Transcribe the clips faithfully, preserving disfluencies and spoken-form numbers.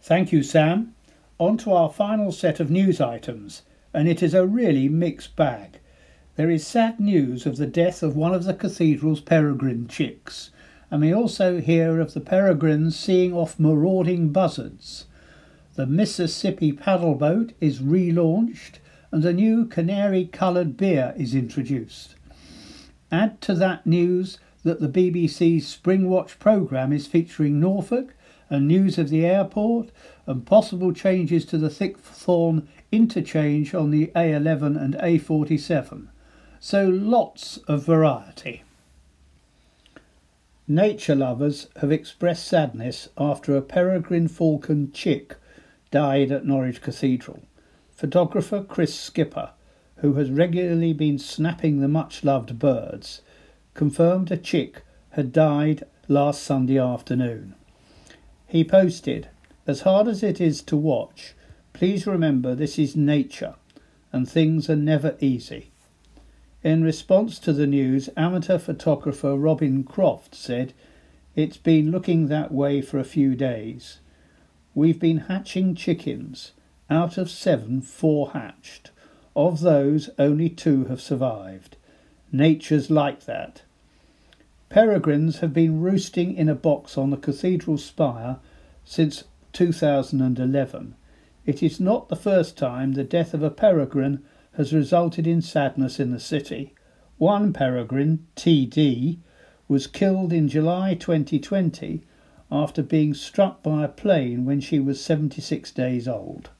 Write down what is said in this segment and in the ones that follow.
Thank you, Sam. On to our final set of news items, and it is a really mixed bag. There is sad news of the death of one of the cathedral's peregrine chicks, and we also hear of the peregrines seeing off marauding buzzards. The Mississippi paddle boat is relaunched, and a new canary-coloured beer is introduced. Add to that news that the B B C's Spring Watch programme is featuring Norfolk, and news of the airport, and possible changes to the Thickthorn interchange on the A eleven and A forty-seven. So lots of variety. Nature lovers have expressed sadness after a peregrine falcon chick died at Norwich Cathedral. Photographer Chris Skipper, who has regularly been snapping the much-loved birds, confirmed a chick had died last Sunday afternoon. He posted, "As hard as it is to watch, please remember this is nature, and things are never easy." In response to the news, amateur photographer Robin Croft said, "It's been looking that way for a few days. We've been hatching chickens. Out of seven, four hatched. Of those, only two have survived. Nature's like that." Peregrines have been roosting in a box on the cathedral spire since two thousand eleven. It is not the first time the death of a peregrine has resulted in sadness in the city. One peregrine, T D, was killed in July twenty twenty after being struck by a plane when she was seventy-six days old.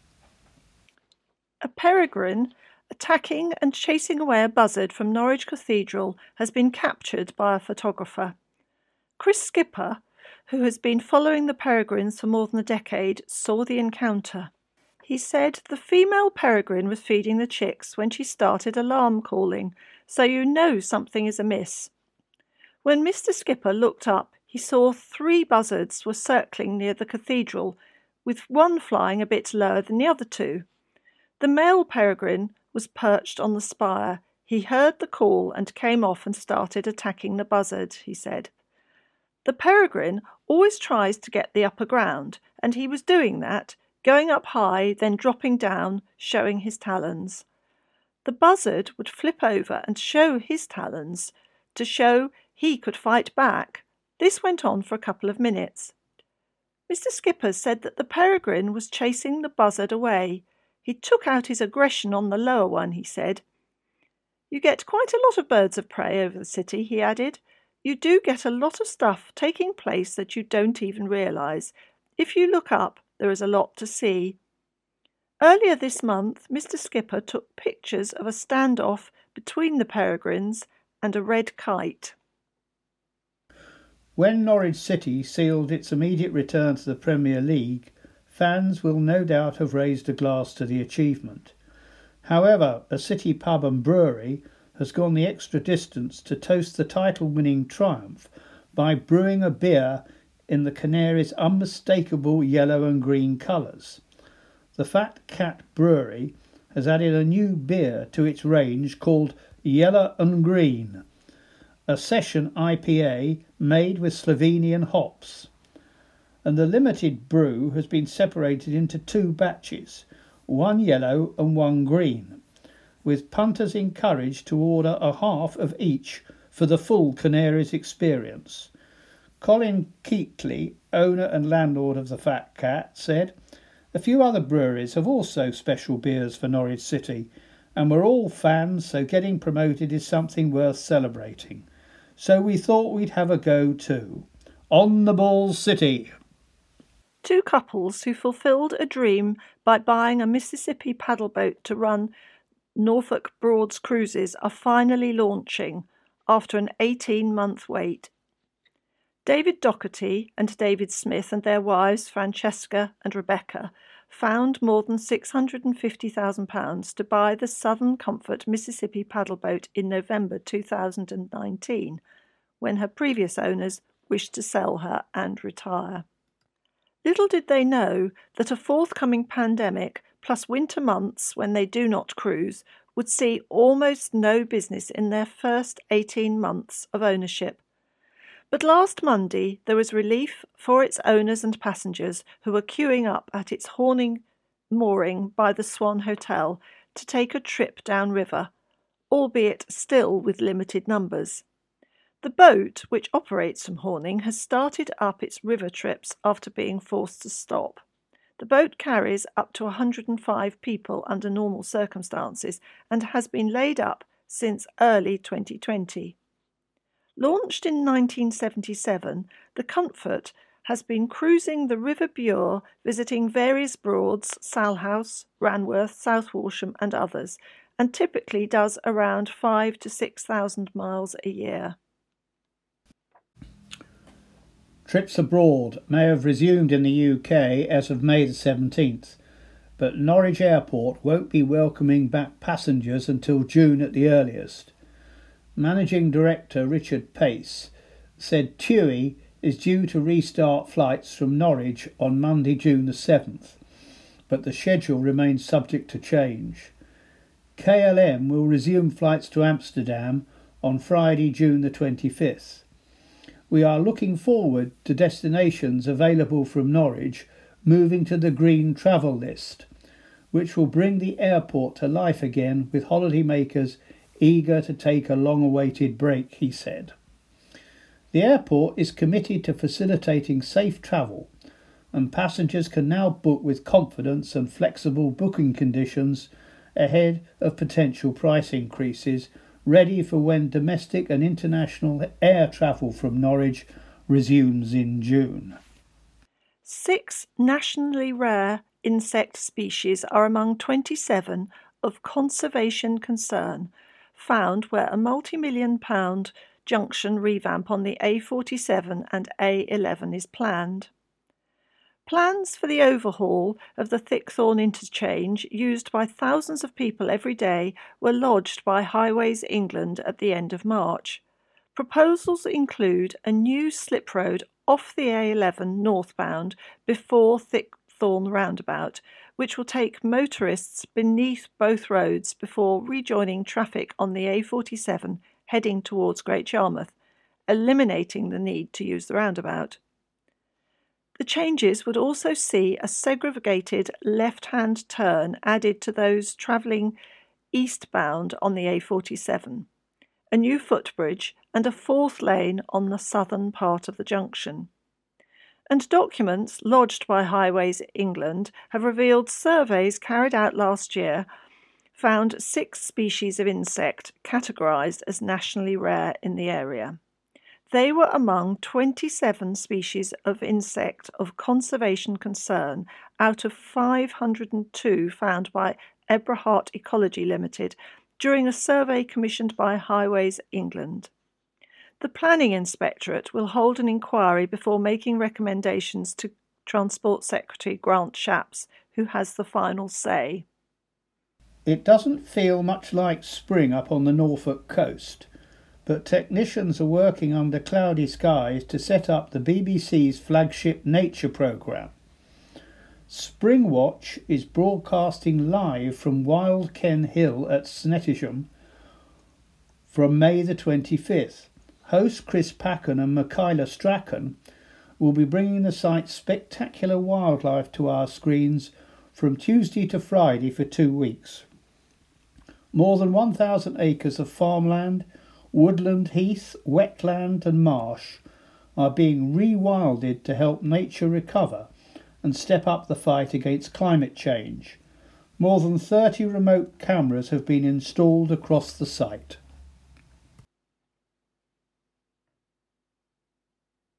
A peregrine attacking and chasing away a buzzard from Norwich Cathedral has been captured by a photographer. Chris Skipper, who has been following the peregrines for more than a decade, saw the encounter. He said the female peregrine was feeding the chicks when she started alarm calling, so you know something is amiss. When Mister Skipper looked up, he saw three buzzards were circling near the cathedral, with one flying a bit lower than the other two. The male peregrine was perched on the spire. He heard the call and came off and started attacking the buzzard, he said. The peregrine always tries to get the upper ground, and he was doing that, going up high, then dropping down, showing his talons. The buzzard would flip over and show his talons to show he could fight back. This went on for a couple of minutes. Mister Skipper said that the peregrine was chasing the buzzard away. He took out his aggression on the lower one, he said. "You get quite a lot of birds of prey over the city," he added. "You do get a lot of stuff taking place that you don't even realise. If you look up, there is a lot to see." Earlier this month, Mister Skipper took pictures of a standoff between the peregrines and a red kite. When Norwich City sealed its immediate return to the Premier League, fans will no doubt have raised a glass to the achievement. However, a city pub and brewery has gone the extra distance to toast the title-winning triumph by brewing a beer in the Canaries' unmistakable yellow and green colours. The Fat Cat Brewery has added a new beer to its range called Yellow and Green, a session I P A made with Slovenian hops. And the limited brew has been separated into two batches, one yellow and one green, with punters encouraged to order a half of each for the full Canaries experience. Colin Keatley, owner and landlord of the Fat Cat, said, "A few other breweries have also special beers for Norwich City, and we're all fans, so getting promoted is something worth celebrating. So we thought we'd have a go too. On the ball, City!" Two couples who fulfilled a dream by buying a Mississippi paddle boat to run Norfolk Broads cruises are finally launching after an eighteen-month wait. David Doherty and David Smith and their wives Francesca and Rebecca found more than six hundred fifty thousand pounds to buy the Southern Comfort Mississippi paddle boat in November two thousand nineteen, when her previous owners wished to sell her and retire. Little did they know that a forthcoming pandemic, plus winter months when they do not cruise, would see almost no business in their first eighteen months of ownership. But last Monday there was relief for its owners and passengers who were queuing up at its Horning mooring by the Swan Hotel to take a trip downriver, albeit still with limited numbers. The boat, which operates from Horning, has started up its river trips after being forced to stop. The boat carries up to one hundred five people under normal circumstances and has been laid up since early twenty twenty. Launched in nineteen seventy-seven, the Comfort has been cruising the River Bure, visiting various Broads, Salhouse, Ranworth, South Walsham and others, and typically does around five to six thousand miles a year. Trips abroad may have resumed in the U K as of May the seventeenth, but Norwich Airport won't be welcoming back passengers until June at the earliest. Managing Director Richard Pace said TUI is due to restart flights from Norwich on Monday, June the seventh, but the schedule remains subject to change. K L M will resume flights to Amsterdam on Friday, June the twenty-fifth. We are looking forward to destinations available from Norwich moving to the green travel list, which will bring the airport to life again with holidaymakers eager to take a long-awaited break, he said. The airport is committed to facilitating safe travel, and passengers can now book with confidence and flexible booking conditions ahead of potential price increases, ready for when domestic and international air travel from Norwich resumes in June. Six nationally rare insect species are among twenty-seven of conservation concern found where a multi-million pound junction revamp on the A forty-seven and A eleven is planned. Plans for the overhaul of the Thickthorn interchange, used by thousands of people every day, were lodged by Highways England at the end of March. Proposals include a new slip road off the A eleven northbound before Thickthorn roundabout, which will take motorists beneath both roads before rejoining traffic on the A forty-seven heading towards Great Yarmouth, eliminating the need to use the roundabout. The changes would also see a segregated left-hand turn added to those travelling eastbound on the A forty-seven, a new footbridge and a fourth lane on the southern part of the junction. And documents lodged by Highways England have revealed surveys carried out last year found six species of insect categorised as nationally rare in the area. They were among twenty-seven species of insect of conservation concern out of five hundred two found by Eberhart Ecology Limited during a survey commissioned by Highways England. The Planning Inspectorate will hold an inquiry before making recommendations to Transport Secretary Grant Shapps, who has the final say. It doesn't feel much like spring up on the Norfolk coast, but technicians are working under cloudy skies to set up the B B C's flagship nature programme. Spring Watch is broadcasting live from Wild Ken Hill at Snettisham from May the twenty-fifth. Host Chris Packen and Michaela Strachan will be bringing the site's spectacular wildlife to our screens from Tuesday to Friday for two weeks. More than one thousand acres of farmland, woodland, heath, wetland and marsh are being rewilded to help nature recover and step up the fight against climate change. More than thirty remote cameras have been installed across the site.